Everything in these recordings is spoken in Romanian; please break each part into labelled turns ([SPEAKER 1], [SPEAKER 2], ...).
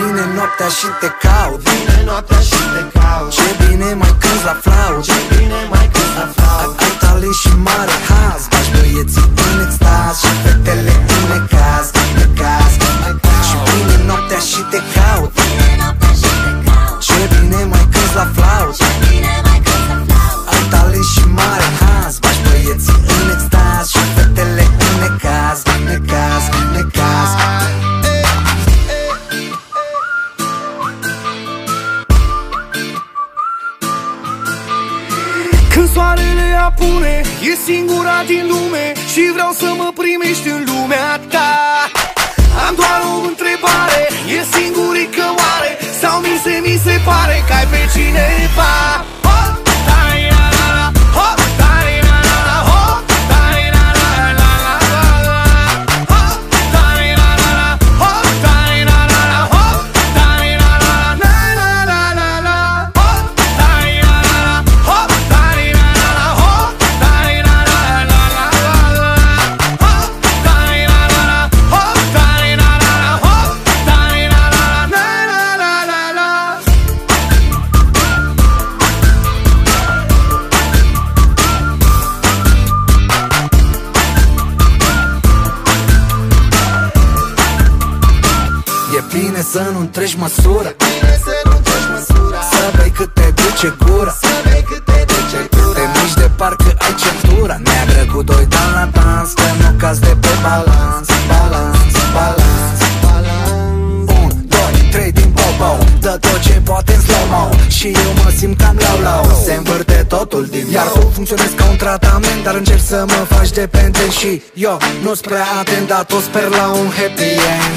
[SPEAKER 1] vine noaptea și te caut,
[SPEAKER 2] vine noaptea și te caut.
[SPEAKER 1] Ce bine mai cânti la flaut,
[SPEAKER 2] ce bine mai cânti la flaut.
[SPEAKER 1] Ai talent și mare haz, bași băieții în extaz și fetele în necaz, necaz, necaz. Și vine noaptea și te caut, ce bine mai cânti la flaut, ai talent și mare haz, bași băieții în extaz și fetele în necaz, necaz, necaz.
[SPEAKER 3] Când soarele apune, e singura din lume și vreau să mă primești în lumea ta. Am doar o întrebare, e singurică oare? Sau mi se pare că ai pe cineva?
[SPEAKER 1] Bine să nu treci măsura,
[SPEAKER 2] bine să nu treci măsura.
[SPEAKER 1] Să bei cât te duce gura,
[SPEAKER 2] să bei cât te duce gura.
[SPEAKER 1] Te miști de parcă ai centura neagră cu doi dan la dans, că nu caz de pe balans, balans, balans, balans. 1, 2, 3 din popo, dă tot ce poate în slow-mo și eu mă simt cam low-low. Se învârte totul din nou. Iar tu funcționezi ca un tratament, dar încerci să mă faci dependent și eu nu-s prea atent, dar tot sper la un happy end.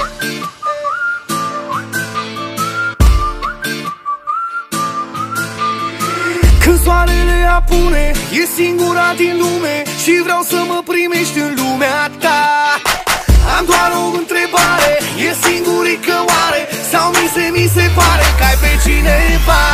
[SPEAKER 3] Când soarele apune, e singura din lume și vreau să mă primești în lumea ta. Am doar o întrebare, e singurică oare? Sau mi se pare că ai pe cineva?